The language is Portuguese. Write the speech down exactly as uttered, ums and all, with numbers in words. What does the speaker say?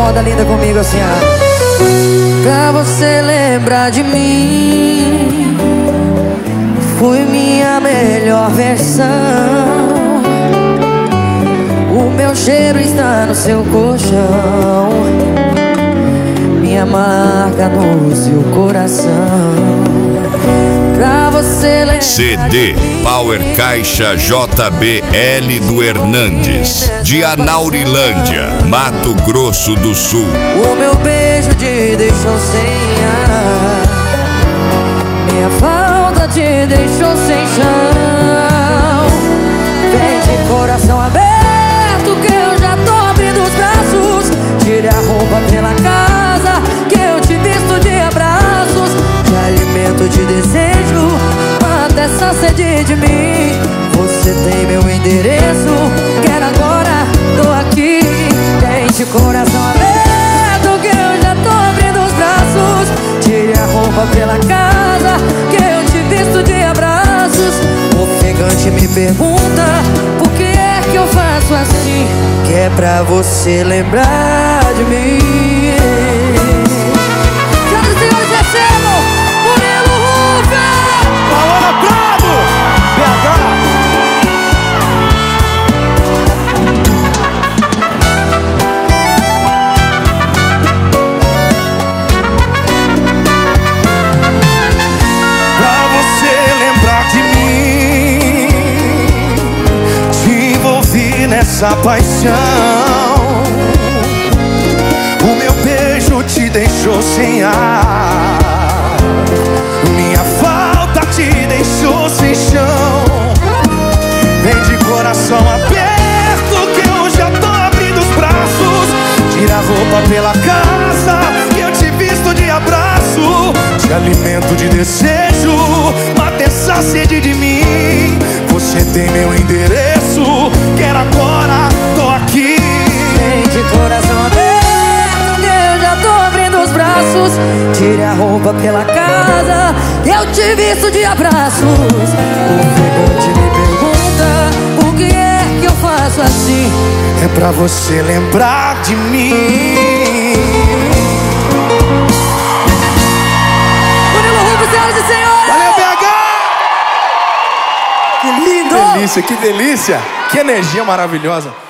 moda linda comigo assim, ó. Pra você lembrar de mim, fui minha melhor versão. O meu cheiro está no seu colchão, minha marca no seu coração. Pra você lembrar C D Power Caixa J B L do Hernandes, de Anaurilândia, Mato Grosso do Sul. O meu beijo te deixou sem ar, minha falta te deixou sem chão. Vem de coração aberto que eu já tô abrindo os braços. Tire a roupa pela casa que eu te visto de abraços. Te alimento de desejo, mata essa sede de mim. Você tem meu endereço, quero agora, tô aqui. Vem de coração aberto que eu já tô abrindo os braços. Tire a roupa pela casa que eu te visto de abraços. Ofegante me pergunta por que é que eu faço assim, que é pra você lembrar de mim. Senhoras e senhores, recebam Murilo Ruffer! Paola Prado, B H. Pra você lembrar de mim, te envolvi nessa paixão. O meu beijo te deixou sem ar, minha falta te deixou sem chão. Vem de coração aberto que eu já tô abrindo os braços. Tira a roupa pela casa que eu te visto de abraço. Te alimento de desejo, mata essa sede de mim. Você tem meu endereço, quero agora, tô aqui. Vem de coração aberto que eu já tô abrindo os braços. Tire a roupa pela casa que eu te visto de abraços. O ofegante me pergunta por que é que eu faço assim, É pra você lembrar de mim. Murilo Ruffer, senhoras e senhores! Valeu, B H! Que lindo! Que delícia, que delícia! Que energia maravilhosa!